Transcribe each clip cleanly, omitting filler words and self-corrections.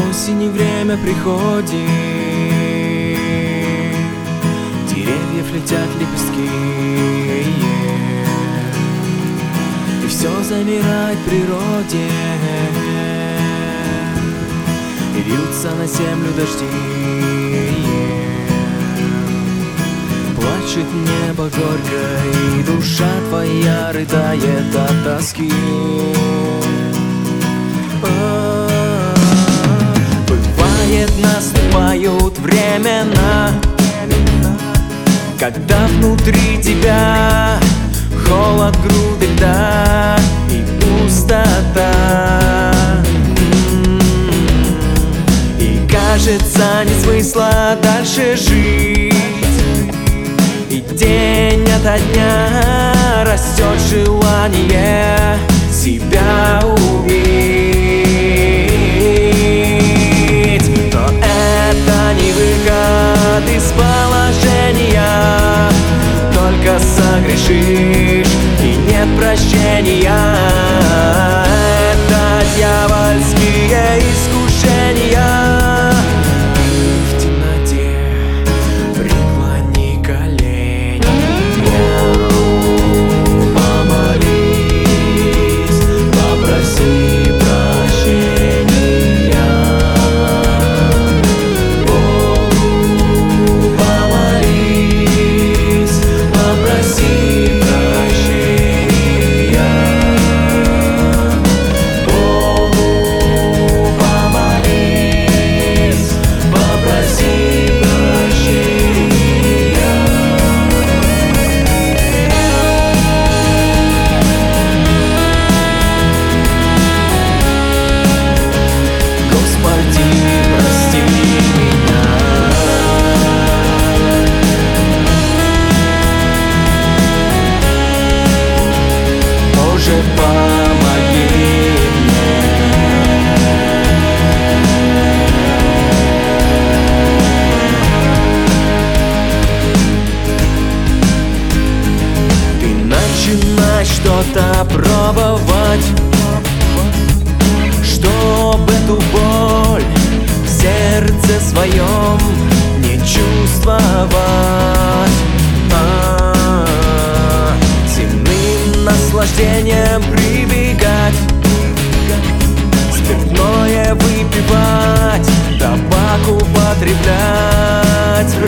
Осень и время приходит, деревьев летят лепестки, и все замирает в природе, и льются на землю дожди. Плачет небо горько, и душа твоя рыдает от тоски. Бывает, наступают времена, когда внутри тебя холод, груды льда и пустота. И кажется, нет смысла дальше жить, и день ото дня растет желание себя убить. Но это не выход из положения, только согрешишь и нет прощения. Это дьявольские искушения. В темноте преклони колени, помолись, попроси прощения. Богу помолись, попроси прощения. Богу помолись, попроси прощения. Господи, прости меня. Боже, помоги мне. Ты начинай что-то пробовать, чтоб эту боль в сердце своем не чувствовать. Земным наслаждением прибегать, спиртное выпивать, табак употреблять,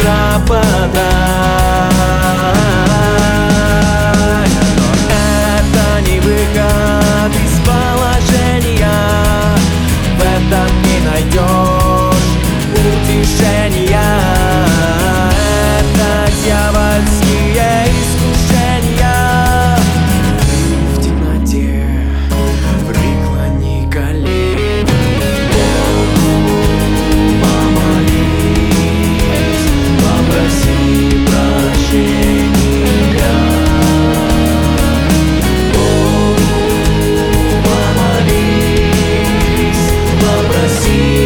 пропадать. Но это не выход из положения, в этом не найдешь утешения. Это дьявольские искушения. В темноте преклони колени, Богу помолись, попроси прощения. Богу помолись, попроси